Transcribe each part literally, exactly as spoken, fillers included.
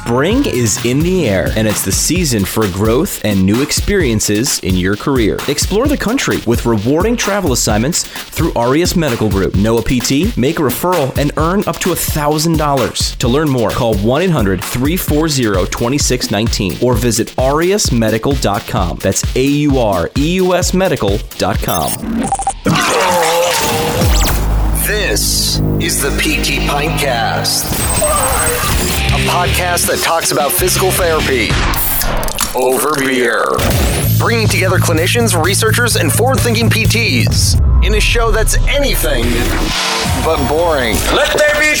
Spring is in the air, and it's the season for growth and new experiences in your career. Explore the country with rewarding travel assignments through Aureus Medical Group. Know a P T, make a referral, and earn up to one thousand dollars. To learn more, call one eight hundred, three four zero, two six one nine or visit aureus medical dot com. That's A U R E U S medical dot com. This is the P T Pintcast, a podcast that talks about physical therapy over beer, bringing together clinicians, researchers, and forward-thinking P Ts in a show that's anything but boring. Let there be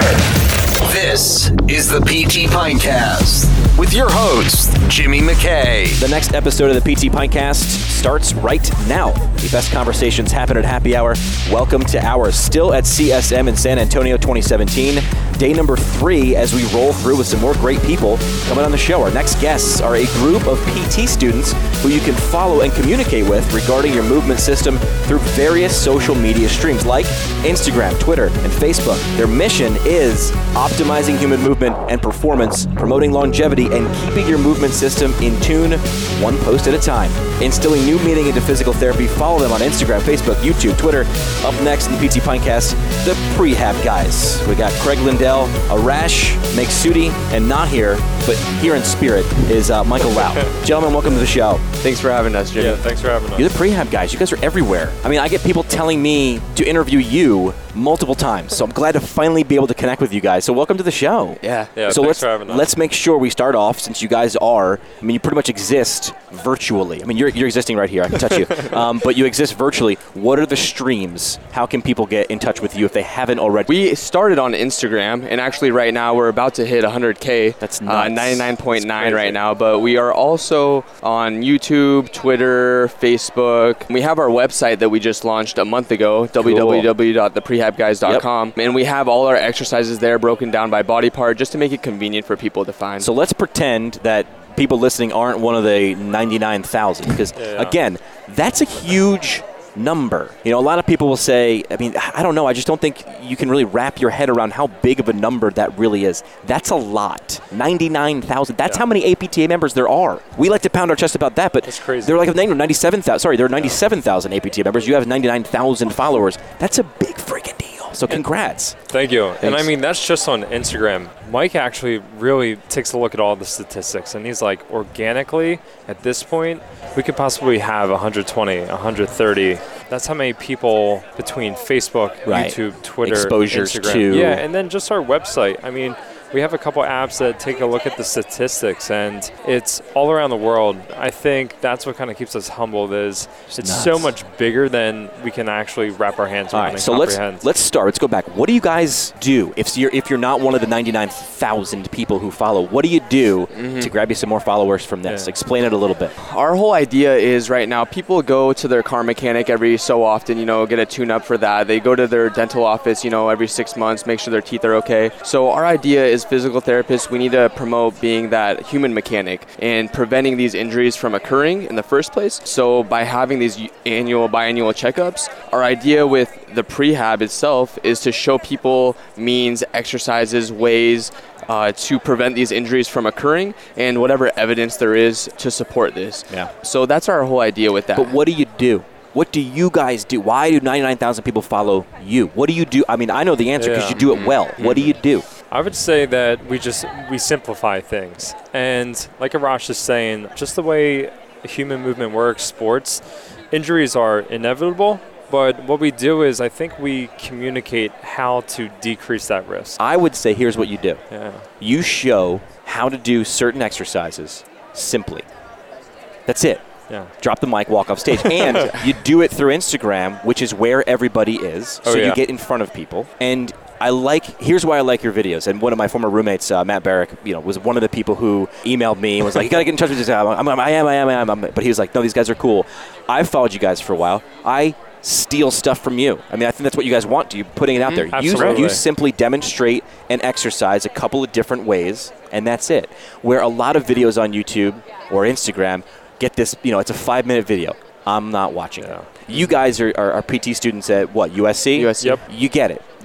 beer! This is the P T Pintcast with your host, Jimmy McKay. The next episode of the P T Pintcast starts right now. The best conversations happen at happy hour. Welcome to ours. Still at C S M in San Antonio twenty seventeen. Day number three as we roll through with some more great people coming on the show. Our next guests are a group of P T students who you can follow and communicate with regarding your movement system through various social media streams like Instagram, Twitter, and Facebook. Their mission is optimizing human movement and performance, promoting longevity, and keeping your movement system in tune one post at a time. Instilling new meaning into physical therapy. Follow them on Instagram, Facebook, YouTube, Twitter. Up next in the P T Pintcast, the Prehab guys. We got Craig Lindell, Arash Maksudi, and not here, but here in spirit is uh, Michael Lau. Gentlemen, welcome to the show. Thanks for having us, Jimmy. Yeah, thanks for having us. You're the Prehab guys. You guys are everywhere. I mean, I get people telling me to interview you multiple times, so I'm glad to finally be able to connect with you guys. So welcome to the show. Yeah. Yeah, so thanks let's for having us. let's make sure we start off, since you guys are, I mean, you pretty much exist virtually. I mean, you're you're existing right here. I can touch you. Um, but you exist virtually. What are the streams? How can people get in touch with you if they haven't already? We started on Instagram, and actually right now we're about to hit one hundred K. That's uh, nuts. ninety-nine point nine That's right crazy. now, but we are also on YouTube, Twitter, Facebook. We have our website that we just launched a month ago, w w w dot the prehab guys dot com, and we have all our exercises there broken down by body part just to make it convenient for people to find. So let's pretend that people listening aren't one of the ninety-nine thousand, because, Yeah. again, that's a huge number. You know, a lot of people will say, I mean, I don't know, I just don't think you can really wrap your head around how big of a number that really is. That's a lot. ninety-nine thousand. That's Yeah. how many A P T A members there are. We like to pound our chest about that, but That's crazy. they're like ninety-seven thousand. Sorry, there are ninety-seven thousand A P T A members. You have ninety-nine thousand followers. That's a big freaking deal. So congrats. Thank you. And I Thanks. mean, that's just on Instagram. Mike actually really takes a look at all the statistics, and he's like, organically, at this point, we could possibly have one hundred twenty, one hundred thirty. That's how many people between Facebook, Right. YouTube, Twitter, Exposures Instagram. to- Yeah, and then just our website. I mean, we have a couple apps that take a look at the statistics, and it's all around the world. I think that's what kind of keeps us humbled is it's nuts. so much bigger than we can actually wrap our hands All around right, and so let's comprehend. let's start. Let's go back. What do you guys do if you're if you're not one of the ninety-nine thousand people who follow? What do you do to grab you some more followers from this? Yeah. Explain it a little bit. Our whole idea is right now people go to their car mechanic every so often, you know, get a tune-up for that. They go to their dental office, you know, every six months, make sure their teeth are okay. So our idea is physical therapists, we need to promote being that human mechanic and preventing these injuries from occurring in the first place. So by having these annual, biannual checkups, our idea with the prehab itself is to show people means, exercises, ways, Uh, to prevent these injuries from occurring and whatever evidence there is to support this. Yeah. So that's our whole idea with that. But what do you do? What do you guys do? Why do ninety-nine thousand people follow you? What do you do? I mean, I know the answer because Yeah. you do it well. What do you do? I would say that we just we simplify things, and like Arash is saying, just the way human movement works, sports, injuries are inevitable. But what we do is, I think we communicate how to decrease that risk. I would say here's what you do. Yeah. You show how to do certain exercises simply. That's it. Yeah. Drop the mic, walk off stage. And you do it through Instagram, which is where everybody is. Oh, so you yeah. get in front of people. And I like, here's why I like your videos. And one of my former roommates, uh, Matt Barrick, you know, was one of the people who emailed me and was like, you got to get in touch with this guy. I'm, I'm, I am, I am, I am, I am. But he was like, no, these guys are cool. I've followed you guys for a while. I steal stuff from you. I mean, I think that's what you guys want. You're putting it out there. You, Absolutely. you simply demonstrate and exercise a couple of different ways, and that's it. Where a lot of videos on YouTube or Instagram get this, you know, it's a five-minute video. I'm not watching Yeah. it. You guys are, are, are P T students at what, U S C? U S C. Yep. You get it.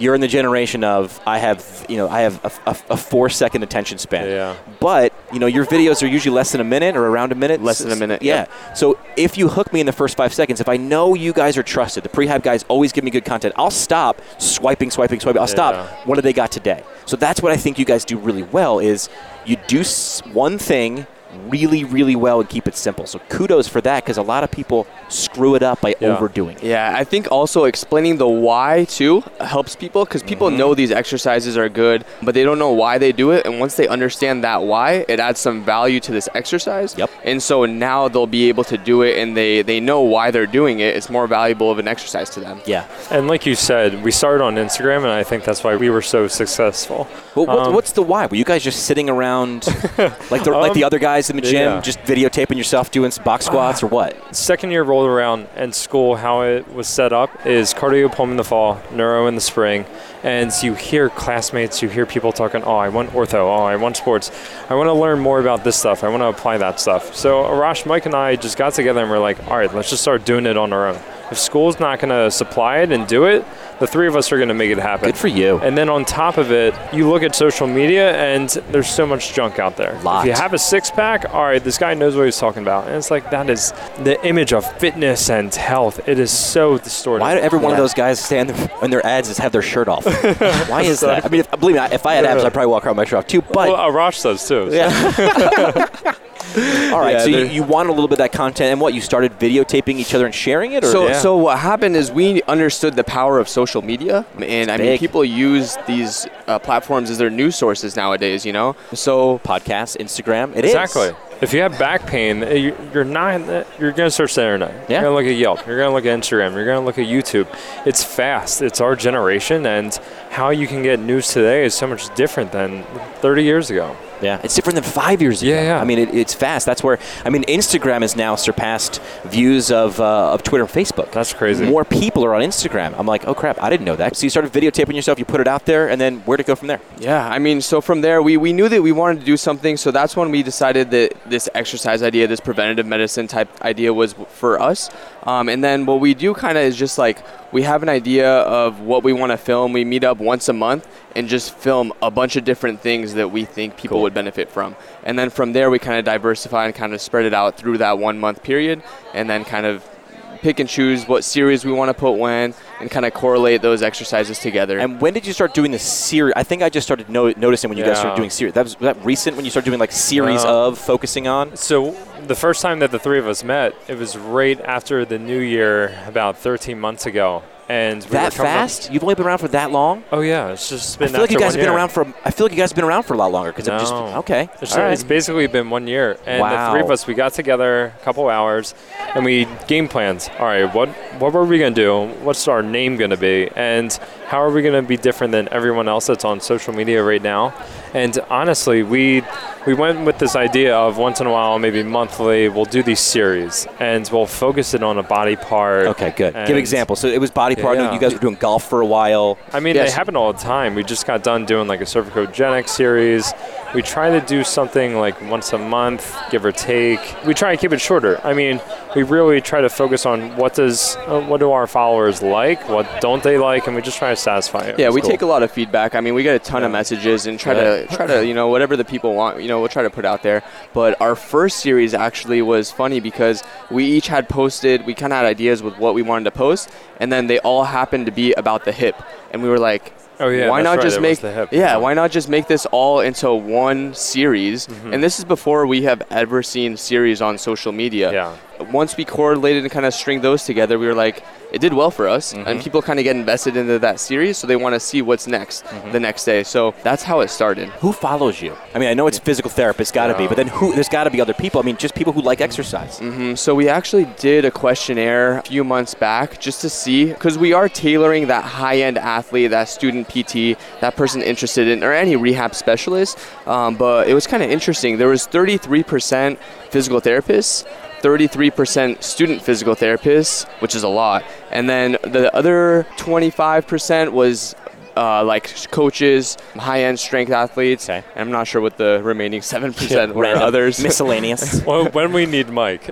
you're in the generation of I have, you know, I have a, a, a four-second attention span. Yeah. But, you know, your videos are usually less than a minute or around a minute. Less than a minute. Yeah. Yep. So if you hook me in the first five seconds, if I know you guys are trusted, the prehab guys always give me good content, I'll stop swiping, swiping, swiping. I'll stop. Yeah. What do they got today? So that's what I think you guys do really well is you do one thing really, really well and keep it simple. So kudos for that because a lot of people screw it up by Yeah. overdoing it. Yeah, I think also explaining the why too helps people because people Mm-hmm. know these exercises are good, but they don't know why they do it. And once they understand that why, it adds some value to this exercise. Yep. And so now they'll be able to do it and they, they know why they're doing it. It's more valuable of an exercise to them. Yeah. And like you said, we started on Instagram, and I think that's why we were so successful. Well, what, Um, what's the why? Were you guys just sitting around like the, like the Um, other guys in the gym, yeah. just videotaping yourself doing some box squats or what? Second year rolled around, and school, how it was set up is cardio pulm in the fall, neuro in the spring, and you hear classmates, you hear people talking, oh, I want ortho, oh, I want sports, I want to learn more about this stuff, I want to apply that stuff. So Arash, Mike, and I just got together and we're like, all right, let's just start doing it on our own. If school's not going to supply it and do it, the three of us are going to make it happen. Good for you. And then on top of it, you look at social media and there's so much junk out there. Lot. If you have a six pack, all right, this guy knows what he's talking about. And it's like, that is the image of fitness and health. It is so distorted. Why do every one Yeah. of those guys stand in their ads is have their shirt off? Why is that? I mean, if, believe me, if I had abs, I'd probably walk around with my shirt off too. But Well, Arash does too. so- yeah. All right, Yeah, so you, they're- you want a little bit of that content, and what, you started videotaping each other and sharing it? Or? So, Yeah. so what happened is we understood the power of social media, and I mean, big. people use these uh, platforms as their news sources nowadays. You know, so Podcasts, Instagram, it is. Exactly. If you have back pain, you- you're not. You're going to search the internet. Yeah. You're going to look at Yelp. You're going to look at Instagram. You're going to look at YouTube. It's fast. It's our generation, and how you can get news today is so much different than thirty years ago. Yeah, it's different than five years ago. Yeah, yeah. I mean, it, it's fast. That's where, I mean, Instagram has now surpassed views of uh, of Twitter and Facebook. That's crazy. More people are on Instagram. I'm like, oh, crap, I didn't know that. So you started videotaping yourself, you put it out there, and then where'd it go from there? yeah, I mean, so from there, we, we knew that we wanted to do something. So that's when we decided that this exercise idea, this preventative medicine type idea was for us. Um, and then what we do kind of is just like, we have an idea of what we want to film. We meet up once a month and just film a bunch of different things that we think people Cool. would benefit from. And then from there, we kind of diversify and kind of spread it out through that one month period, and then kind of pick and choose what series we want to put when, and kind of correlate those exercises together. And when did you start doing the series? I think I just started no- noticing when you guys Yeah. started doing series. That was, was that recent when you started doing like series No. of focusing on? So the first time that the three of us met, it was right after the new year, about thirteen months ago. And we That were coming up- fast? You've only been around for that long? Oh yeah, it's just I been. feel like you after guys one have been year. around for. I feel like you guys have been around for a lot longer because I'm just No. okay. It's, All right. it's basically been one year, and Wow. the three of us, we got together a couple hours, and we game plans. All right, what what were we gonna do? What's our name gonna be? And how are we gonna be different than everyone else that's on social media right now? And honestly, we we went with this idea of once in a while, maybe monthly, we'll do these series, and we'll focus it on a body part. Okay, good. Give and- examples. So it was body part. I know Yeah. You guys were doing golf for a while. I mean, Yes. they happen all the time. We just got done doing like a cervicogenic series. We try to do something like once a month, give or take. We try to keep it shorter. I mean, we really try to focus on what does uh, what do our followers like, what don't they like, and we just try to satisfy it. Yeah, It's we cool. take a lot of feedback. I mean, we get a ton of messages and try to try to you know whatever the people want, you know, we'll try to put out there. But our first series actually was funny because we each had posted. We kind of had ideas with what we wanted to post, and then they all happened to be about the hip, and we were like. Oh yeah, why that's not right, just it was make the hip. yeah? Why not just make this all into one series? Mm-hmm. And this is before we have ever seen series on social media. Yeah. Once we correlated and kind of string those together, we were like, it did well for us, Mm-hmm. and people kind of get invested into that series, so they want to see what's next Mm-hmm. the next day. So that's how it started. Who follows you? I mean, I know it's physical therapists, got to be, Yeah. but then who? There's got to be other people. I mean, just people who like exercise. Mm, So we actually did a questionnaire a few months back just to see, because we are tailoring that high-end athlete, that student P T, that person interested in, or any rehab specialist. Um, but it was kind of interesting. There was thirty-three percent physical therapists, thirty-three percent student physical therapists, which is a lot. And then the other twenty-five percent was uh, like coaches, high-end strength athletes. Okay. And I'm not sure what the remaining seven percent were Random. others. Miscellaneous. Well, when we need Mike.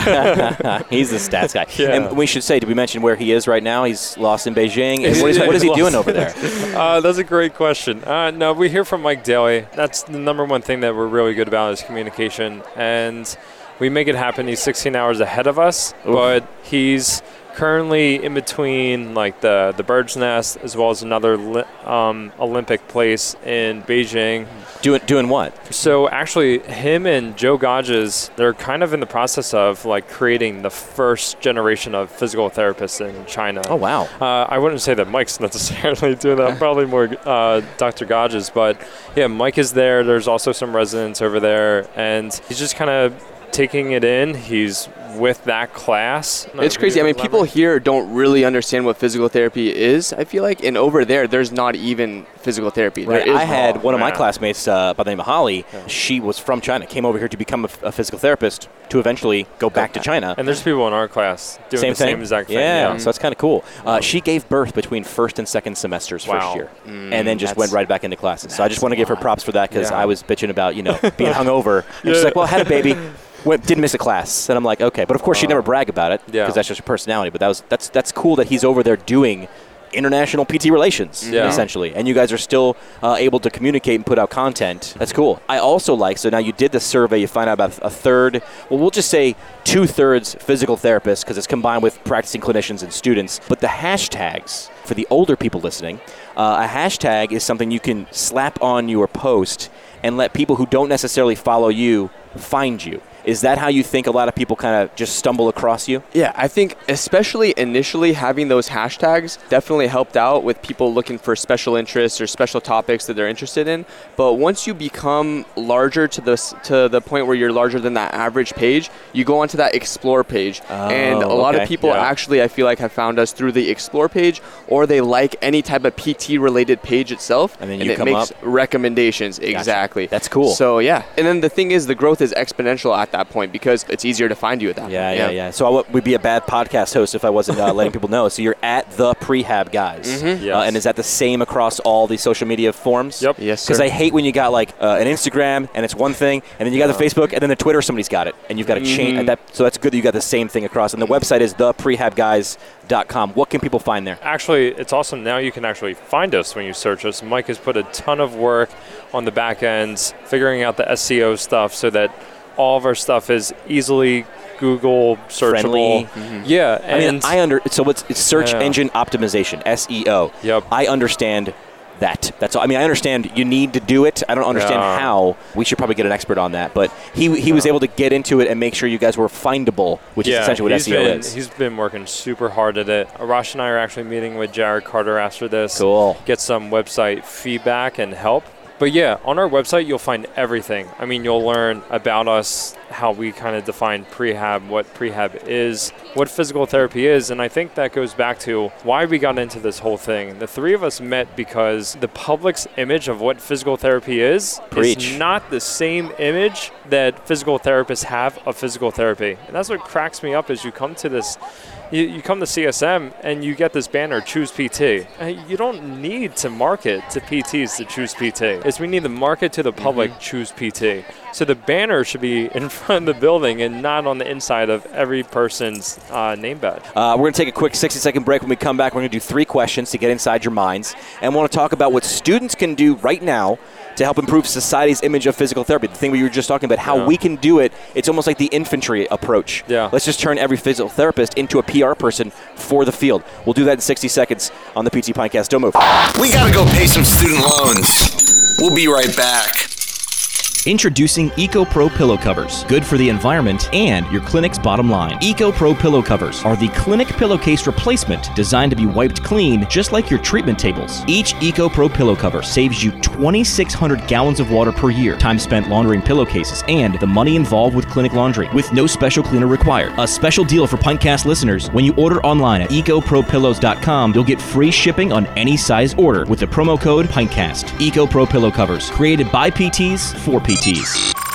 He's the stats guy. Yeah. And we should say, did we mention where he is right now? He's lost in Beijing. And what is, what is he doing over there? Uh, that's a great question. Uh, no, we hear from Mike daily. That's the number one thing that we're really good about is communication. And we make it happen. He's sixteen hours ahead of us, Oof. but he's currently in between like the, the Bird's Nest as well as another li- um, Olympic place in Beijing. Doing doing what? So actually, him and Joe Gages, they're kind of in the process of like creating the first generation of physical therapists in China. Oh, wow. Uh, I wouldn't say that Mike's necessarily doing that, probably more uh, Doctor Gages. But yeah, Mike is there. There's also some residents over there. And he's just kind of taking it in. He's with that class. It's crazy. I mean, people here don't really understand what physical therapy is, I feel like. And over there, there's not even physical therapy. Right. There is I had oh, one of my man. classmates uh, by the name of Holly. Yeah. She was from China, came over here to become a, a physical therapist to eventually go back okay. to China. And there's people in our class doing same the thing? same exact thing. Yeah, yeah. so that's kind of cool. Uh, she gave birth between first and second semesters wow. first year, mm, and then just went right back into classes. So I just want to give her props for that because yeah. I was bitching about, you know, being hungover. And yeah. she's like, well, I had a baby. Went, didn't miss a class, and I'm like, okay, but of course she'd never brag about it because yeah. that's just her personality. But that was that's that's cool that he's over there doing international P T relations, yeah. essentially, and you guys are still uh, able to communicate and put out content. That's cool. I also like, so now you did the survey, you find out about a third, well, we'll just say two-thirds physical therapists because it's combined with practicing clinicians and students, but the hashtags, for the older people listening, uh, a hashtag is something you can slap on your post and let people who don't necessarily follow you find you. Is that how you think a lot of people kind of just stumble across you? Yeah, I think especially initially having those hashtags definitely helped out with people looking for special interests or special topics that they're interested in. But once you become larger to the, to the point where you're larger than that average page, you go onto that Explore page. Oh, and a lot okay. of people yeah. actually, I feel like, have found us through the Explore page, or they like any type of P T-related page itself. And then and you it come makes up. recommendations. Gotcha. Exactly. That's cool. So, yeah. And then the thing is, the growth is exponential at that point because it's easier to find you at that Yeah, point. yeah, yeah. So I w- would be a bad podcast host if I wasn't uh, letting people know. So you're at the Prehab Guys. Mm-hmm. Yes. Uh, and is that the same across all the social media forms? Yep. Yes, sir. Because I hate when you got like uh, an Instagram and it's one thing, and then you got the Facebook, and then the Twitter, somebody's got it. And you've got to change Mm-hmm. that. So that's good that you got the same thing across. And the website is the prehab guys dot com. What can people find there? Actually, it's awesome. Now you can actually find us when you search us. Mike has put a ton of work on the back ends, figuring out the S E O stuff so that all of our stuff is easily Google searchable. Friendly. Yeah, I mean, and I under so it's, it's search Yeah. engine optimization, S E O. Yep. I understand that. That's all. I mean, I understand you need to do it. I don't understand Yeah. how. We should probably get an expert on that. But he he was able to get into it and make sure you guys were findable, which yeah, is essentially what he's S E O been, is. He's been working super hard at it. Arash and I are actually meeting with Jared Carter after this. Cool. Get some website feedback and help. But yeah, on our website, you'll find everything. I mean, you'll learn about us, how we kind of define prehab, what prehab is, what physical therapy is. And I think that goes back to why we got into this whole thing. The three of us met because the public's image of what physical therapy is Preach. is not the same image that physical therapists have of physical therapy. And that's what cracks me up as you come to this You, you come to C S M and you get this banner, Choose P T. Uh, You don't need to market to P Ts to choose P T. It's we need to market to the public, mm-hmm. choose P T. So the banner should be in front of the building and not on the inside of every person's uh, name badge. Uh, we're going to take a quick sixty-second break. When we come back, we're going to do three questions to get inside your minds. And we want to talk about what students can do right now to help improve society's image of physical therapy. The thing we were just talking about, how Yeah. we can do it. It's almost like the infantry approach. Yeah. Let's just turn every physical therapist into a P R person for the field. We'll do that in sixty seconds on the P T Podcast. Don't move. We gotta go pay some student loans. We'll be right back. Introducing EcoPro pillow covers. Good for the environment and your clinic's bottom line. EcoPro pillow covers are the clinic pillowcase replacement designed to be wiped clean just like your treatment tables. Each EcoPro pillow cover saves you twenty-six hundred gallons of water per year, time spent laundering pillowcases, and the money involved with clinic laundry with no special cleaner required. A special deal for Pintcast listeners. When you order online at eco pro pillows dot com, you'll get free shipping on any size order with the promo code Pintcast. EcoPro pillow covers, created by P Ts for P Ts.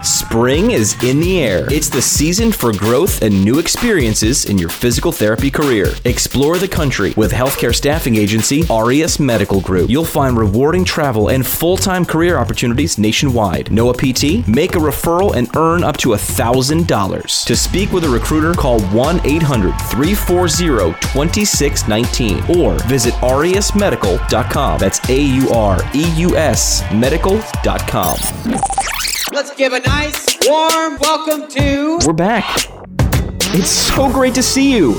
Spring is in the air. It's the season for growth and new experiences in your physical therapy career. Explore the country with healthcare staffing agency Aureus Medical Group. You'll find rewarding travel and full-time career opportunities nationwide. Know a P T? Make a referral and earn up to one thousand dollars. To speak with a recruiter, call one eight hundred, three four zero, two six one nine or visit aureus medical dot com. That's A U R E U S medical dot com. Let's give a nice, warm welcome to... We're back. It's so great to see you.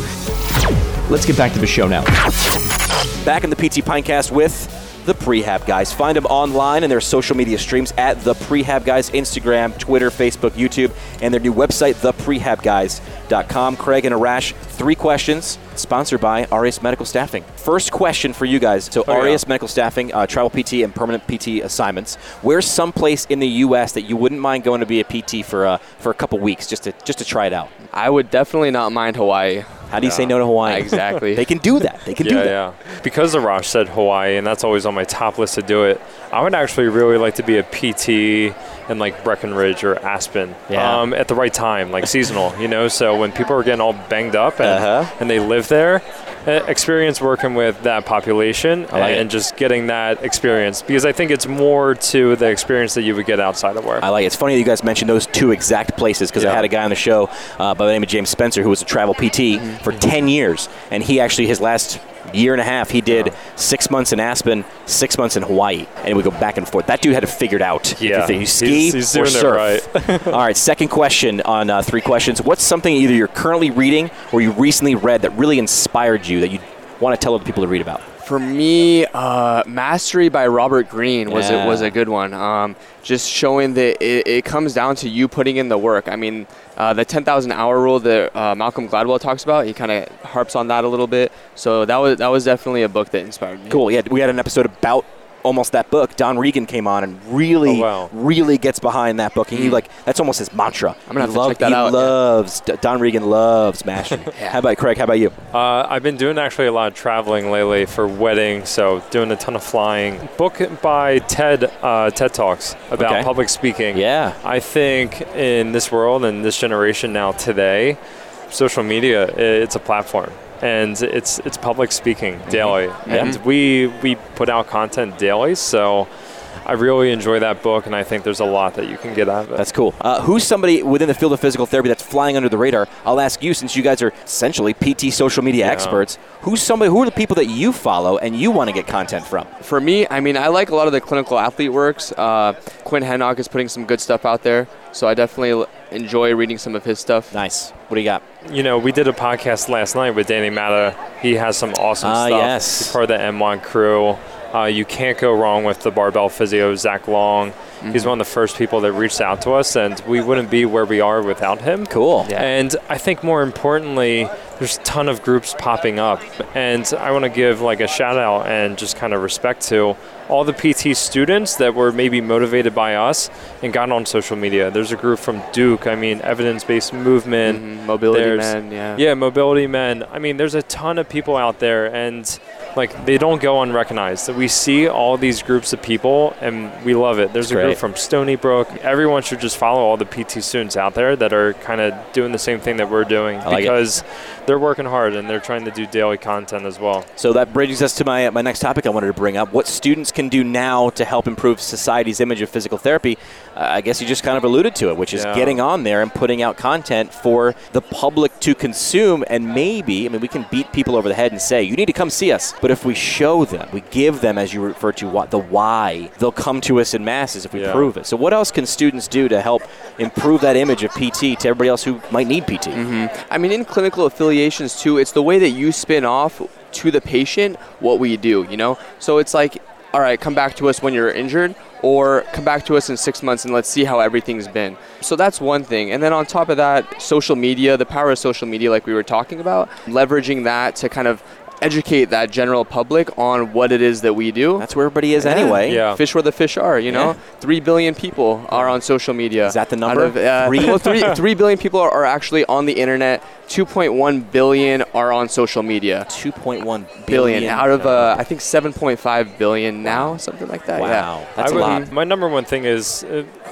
Let's get back to the show now. Back in the P T Pinecast with the Prehab Guys. Find them online and their social media streams at the Prehab Guys, Instagram, Twitter, Facebook, YouTube, and their new website, the prehab guys dot com. Craig and Arash, three questions, sponsored by Aureus Medical Staffing. First question for you guys. So oh, Aureus yeah. Medical Staffing, uh, travel P T and permanent P T assignments. Where's someplace in the U S that you wouldn't mind going to be a P T for uh, for a couple weeks just to just to try it out? I would definitely not mind Hawaii. How do you Yeah. say no to Hawaii? Exactly. They can do that. They can yeah, do that. yeah. Because Arash said Hawaii, and that's always on my top list to do it, I would actually really like to be a P T in like Breckenridge or Aspen Yeah. um, at the right time, like seasonal, you know? So when people are getting all banged up and, Uh-huh. and they live there, uh, experience working with that population I like and, it. and just getting that experience, because I think it's more to the experience that you would get outside of work. I like it. It's funny that you guys mentioned those two exact places because I Yeah. had a guy on the show uh, by the name of James Spencer who was a travel P T for ten years, and he actually, his last year and a half, he did Yeah. six months in Aspen, six months in Hawaii, and he would go back and forth. That dude had it figured out. Yeah. If you ski He's- he's or doing it surf. right. All right, second question on uh, three questions. What's something either you're currently reading or you recently read that really inspired you that you want to tell other people to read about? For me, uh, Mastery by Robert Greene was Yeah. a, was a good one. Um, just showing that it, it comes down to you putting in the work. I mean, uh, the ten thousand hour rule that uh, Malcolm Gladwell talks about, he kind of harps on that a little bit. So that was that was definitely a book that inspired me. Cool. Yeah, we had an episode about almost that book. Don Regan came on and really, Oh, wow. really gets behind that book. And he like that's almost his mantra. I'm gonna He have to check that he out, yeah. loves Don Regan loves mastering. How about Craig? How about you? Uh, I've been doing actually a lot of traveling lately for weddings, so doing a ton of flying. Book by TED, uh, TED Talks about Okay. public speaking. Yeah. I think in this world and this generation now today, social media, it's a platform. And it's it's public speaking daily. And we we put out content daily, so I really enjoy that book, and I think there's a lot that you can get out of it. That's cool. Uh, who's somebody within the field of physical therapy that's flying under the radar? I'll ask you, since you guys are essentially P T social media Yeah. experts. Who's somebody? Who are the people that you follow and you want to get content from? For me, I mean, I like a lot of the clinical athlete works. Uh, Quinn Hennock is putting some good stuff out there, so I definitely l- enjoy reading some of his stuff. Nice. What do you got? You know, we did a podcast last night with Danny Matta. He has some awesome Ah, stuff. yes. He's part of the M one crew. Uh, you can't go wrong with the barbell physio, Zach Long. Mm-hmm. He's one of the first people that reached out to us, and we wouldn't be where we are without him. Cool. Yeah. And I think more importantly, there's a ton of groups popping up. And I want to give like a shout out and just kind of respect to all the P T students that were maybe motivated by us and got on social media. There's a group from Duke, I mean, evidence-based movement. Mhm, Mobility There's- Men, yeah. Yeah, Mobility Men. I mean, there's a ton of people out there, and like they don't go unrecognized. We see all these groups of people, and we love it. There's That's a great. group from Stony Brook. Everyone should just follow all the P T students out there that are kind of doing the same thing that we're doing, I like it. because they're working hard and they're trying to do daily content as well. So that brings us to my my next topic I wanted to bring up. What students can do now to help improve society's image of physical therapy. Uh, I guess you just kind of alluded to it, which is Yeah. getting on there and putting out content for the public to consume. And maybe, I mean, we can beat people over the head and say, you need to come see us. But if we show them, we give them, as you refer to, what the why, they'll come to us in masses if we Yeah. prove it. So what else can students do to help improve that image of P T to everybody else who might need P T? I mean, in clinical affiliations too, it's the way that you spin off to the patient what we do, you know? So it's like, all right, come back to us when you're injured, or come back to us in six months and let's see how everything's been. So that's one thing. And then on top of that, social media, the power of social media, like we were talking about, leveraging that to kind of educate that general public on what it is that we do. That's where everybody is anyway. Yeah. Fish where the fish are, you know? Yeah. Three billion people are on social media. Is that the Out number? of, uh, Three? well, three, three billion people are, are actually on the internet. two point one billion are on social media. two point one Billion. billion. Out of, uh, I think, seven point five billion now, something like that. Wow. Yeah. That's I a would- lot. My number one thing is uh,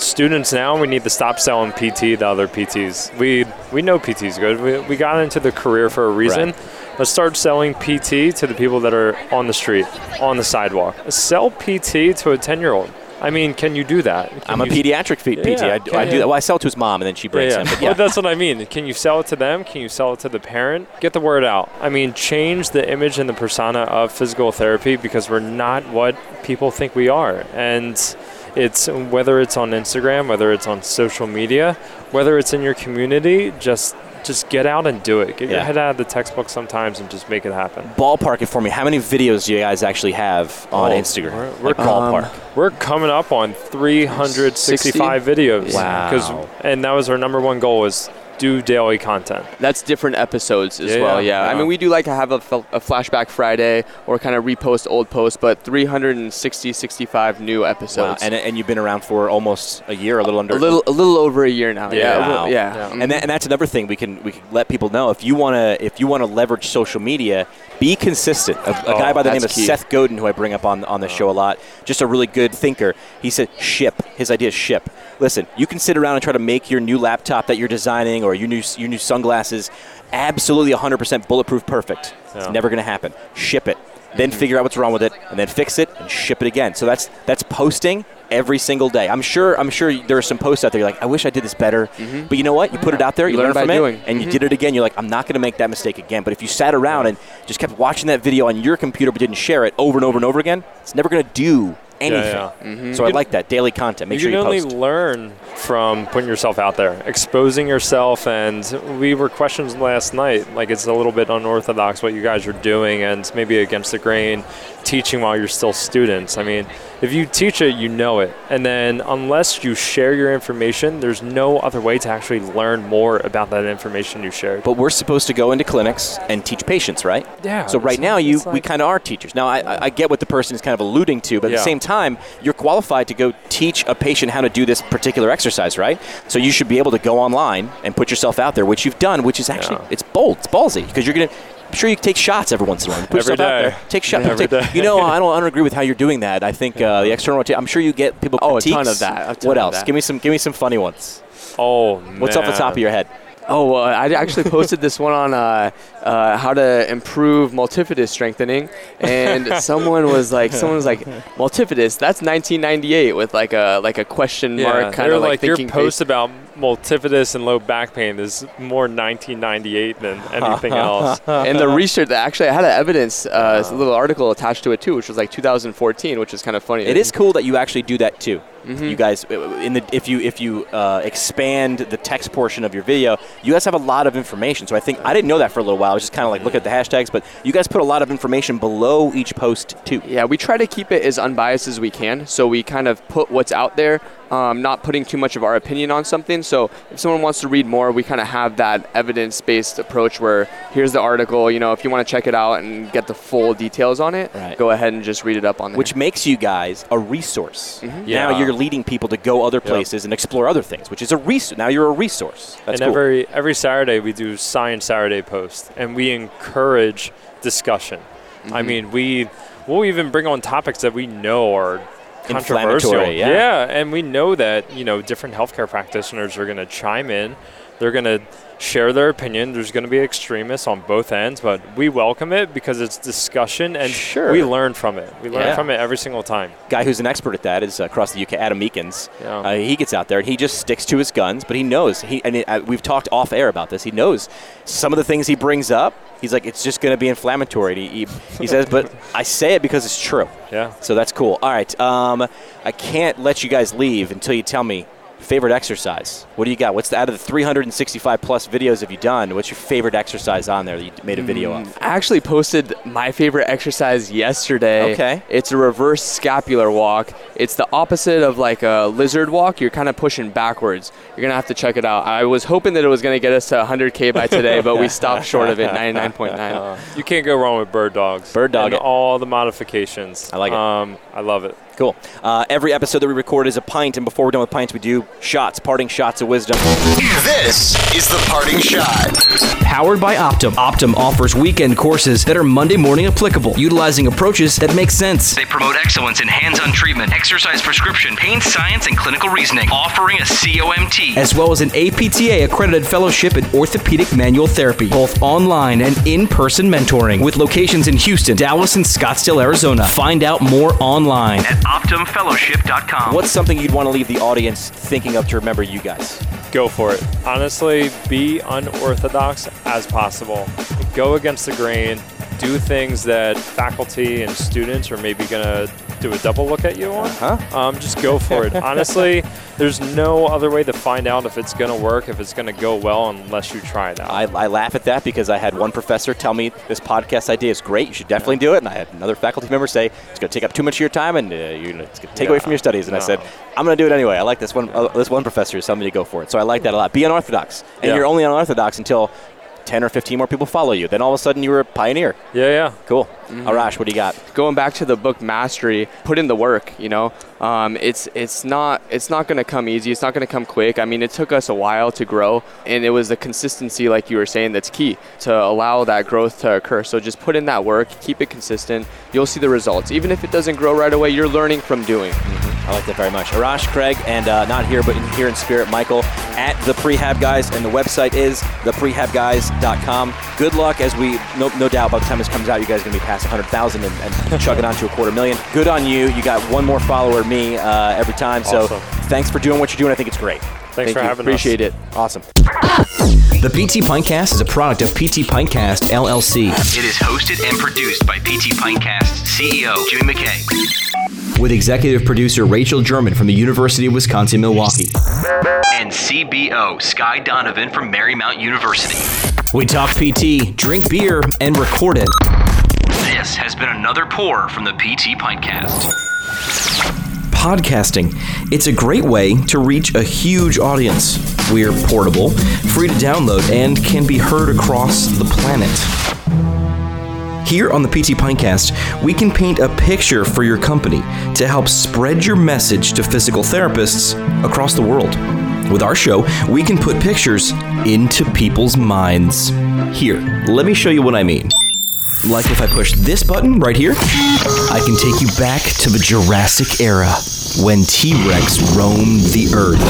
students now, we need to stop selling P T to other P Ts. We we know P T's good. We, we got into the career for a reason. Right. Let's start selling P T to the people that are on the street, on the sidewalk. Sell P T to a ten-year-old. I mean, can you do that? Can I'm a you, pediatric P T. Yeah, I, do- I do that. Well, I sell it to his mom, and then she brings yeah, him. yeah. But yeah. Well, that's what I mean. Can you sell it to them? Can you sell it to the parent? Get the word out. I mean, change the image and the persona of physical therapy because we're not what people think we are. And it's whether it's on Instagram, whether it's on social media, whether it's in your community, just just get out and do it. Get Yeah. your head out of the textbook sometimes and just make it happen. Ballpark it for me. How many videos do you guys actually have on Oh, Instagram? we're- Like we're- ballpark. We're coming up on three hundred sixty-five videos. Wow. 'Cause- and that was our number one goal, was do daily content. That's different episodes as Yeah, well, yeah. yeah. I mean, we do like to have a, f- a flashback Friday or kind of repost old posts, but three hundred sixty, sixty-five new Wow. episodes. And, and you've been around for almost a year, a little under. a little, a little over a year now. Yeah. Yeah, a Wow. little- yeah. Yeah. Mhm. And, that, and that's another thing we can we can let people know. If you want to if you want to leverage social media, be consistent. A, a Oh, guy by the name of that's key. Seth Godin, who I bring up on on the show a lot, just a really good thinker. He said ship. His idea is ship. Listen, you can sit around and try to make your new laptop that you're designing or your new your new sunglasses absolutely one hundred percent bulletproof perfect. It's Yeah. never going to happen. Ship it. Then figure out what's wrong with it, and then fix it and ship it again. So that's that's posting every single day. I'm sure I'm sure there are some posts out there you're like, I wish I did this better. But you know what? You put it out there, you, You learn learn by from it, doing. and you did it again. You're like, I'm not going to make that mistake again. But if you sat around and just kept watching that video on your computer but didn't share it over and over and over again, it's never going to do anything. Yeah, yeah. So I like that daily content. Make you sure can you only post. learn from putting yourself out there, exposing yourself. And we were questioned last night, like it's a little bit unorthodox what you guys are doing and maybe against the grain, teaching while you're still students. I mean, if you teach it, you know it. And then unless you share your information, there's no other way to actually learn more about that information you shared. But we're supposed to go into clinics and teach patients, right? Yeah, So right it's- now, you it's we like- kind of are teachers. Now, I, I- I get what the person is kind of alluding to, but at Yeah. the same time, you're qualified to go teach a patient how to do this particular exercise, right? So you should be able to go online and put yourself out there, which you've done, which is actually, Yeah. it's bold, it's ballsy, because you're going to, I'm sure you take shots every once in a while. Put Every yourself out day. there. Take shots. Every Take, day. you know, I don't, I don't agree with how you're doing that. I think uh, the external rotation, I'm sure you get people Oh, a critiques. ton of that, a ton What of else? that. Give me some give me some funny ones. Oh, man. What's off the top of your head? Oh, uh, I actually posted this one on uh, uh, how to improve multifidus strengthening, and someone was like, someone was like, multifidus, that's nineteen ninety-eight with like a like a question Yeah, mark kind they're of like, like your thinking post face. about multifidus and low back pain is more nineteen ninety-eight than anything else. And the research that actually I had an evidence, uh, a little article attached to it too, which was like two thousand fourteen, which is kind of funny. It is cool that you actually do that too. Mm-hmm. You guys, in the if you if you uh, expand the text portion of your video, you guys have a lot of information. So I think I didn't know that for a little while. I was just kind of like looking at the hashtags, but you guys put a lot of information below each post too. Yeah, we try to keep it as unbiased as we can. So we kind of put what's out there, um, not putting too much of our opinion on something. So if someone wants to read more, we kind of have that evidence-based approach where here's the article. You know, if you want to check it out and get the full details on it, Right. go ahead and just read it up on there. Which makes you guys a resource. Now Yeah. you're leading people to go other places and explore other things, which is a resource. Now you're a resource. That's and cool. every every Saturday we do Science Saturday post, and we encourage discussion. Mm-hmm. I mean, we we'll even bring on topics that we know are controversial. Inflammatory, yeah. and we know that you know different healthcare practitioners are going to chime in. They're going to share their opinion. There's going to be extremists on both ends, but we welcome it because it's discussion, and Sure. we learn from it. We learn Yeah. from it every single time. Guy who's an expert at that is uh, across the U K, Adam Meekins. Yeah. Uh, he gets out there and he just sticks to his guns, but he knows. He and it, uh, we've talked off air about this. He knows some of the things he brings up. He's like, it's just going to be inflammatory. And he, he he says, but I say it because it's true. Yeah. So that's cool. All right. Um, I can't let you guys leave until you tell me favorite exercise. What do you got? What's the, out of the three hundred sixty-five plus videos have you done? What's your favorite exercise on there that you made a video of? I actually posted my favorite exercise yesterday. Okay. It's a reverse scapular walk. It's the opposite of like a lizard walk. You're kind of pushing backwards. You're going to have to check it out. I was hoping that it was going to get us to one hundred K by today, but we stopped short of it, ninety-nine point nine. Uh, you can't go wrong with bird dogs. Bird dog and it. all the modifications. I like it. Um, I love it. Cool. Uh, every episode that we record is a pint, and before we're done with pints, we do shots, parting shots of wisdom. This is the Parting Shot. Powered by Optum. Optum offers weekend courses that are Monday morning applicable, utilizing approaches that make sense. They promote excellence in hands-on treatment, exercise prescription, pain science, and clinical reasoning, offering a C O M T. As well as an A P T A-accredited fellowship in orthopedic manual therapy, both online and in-person mentoring, with locations in Houston, Dallas, and Scottsdale, Arizona. Find out more online At optum fellowship dot com. What's something you'd want to leave the audience thinking of to remember you guys? Go for it. Honestly, be unorthodox as possible. Go against the grain. Do things that faculty and students are maybe going to do a double look at you on. Huh? Um, just go for it. Honestly, there's no other way to find out if it's going to work, if it's going to go well, unless you try it out. I, I laugh at that because I had one professor tell me this podcast idea is great. You should definitely do it. And I had another faculty member say it's going to take up too much of your time and uh, you're gonna, it's going to take Yeah. away from your studies. And No. I said, I'm going to do it anyway. I like this one. Uh, this one professor is telling me to go for it. So I like that a lot. Be unorthodox. And Yeah. you're only unorthodox until ten or fifteen more people follow you. Then all of a sudden you were a pioneer. yeah, yeah. Cool. Arash, what do you got? Going back to the book Mastery, put in the work, you know. Um, it's it's not it's not going to come easy. It's not going to come quick. I mean, it took us a while to grow, and it was the consistency, like you were saying, that's key to allow that growth to occur. So just put in that work, keep it consistent. You'll see the results. Even if it doesn't grow right away, you're learning from doing. I like that very much. Arash, Craig, and uh, not here, but in, here in spirit, Michael, at The Prehab Guys, and the website is the prehab guys dot com. Good luck, as we, no, no doubt, by the time this comes out, you guys are going to be past one hundred thousand and, and chugging on to a quarter million. Good on you. You got one more follower, me, uh, every time. So Awesome. thanks for doing what you're doing. I think it's great. Thanks Thank for you. having Appreciate us. it. Awesome. The P T Pintcast is a product of P T Pintcast, L L C, It is hosted and produced by P T Pintcast C E O Jimmy McKay with executive producer Rachel German from the University of Wisconsin-Milwaukee. and C B O Sky Donovan from Marymount University. We talk P T, drink beer, and record it. This has been another pour from the P T Pintcast. Podcasting. It's a great way to reach a huge audience. We're portable, free to download, and can be heard across the planet. Here on the P T Pintcast, we can paint a picture for your company to help spread your message to physical therapists across the world. With our show, we can put pictures into people's minds. Here, let me show you what I mean. Like if I push this button right here, I can take you back to the Jurassic era when T-Rex roamed the Earth.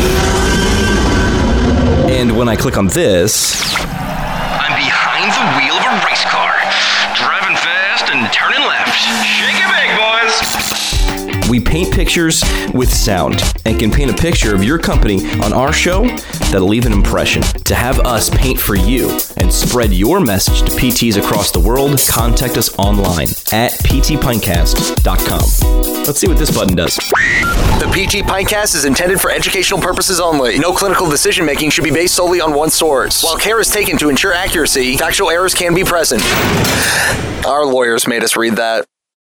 And when I click on this, I'm behind the wheel of a race car, driving fast and turning left. Shake it big, boys. we paint pictures with sound and can paint a picture of your company on our show that'll leave an impression. To have us paint for you and spread your message to P Ts across the world, contact us online at p t pintcast dot com. Let's see what this button does. The P T Pintcast is intended for educational purposes only. No clinical decision making should be based solely on one source. While care is taken to ensure accuracy, factual errors can be present. Our lawyers made us read that.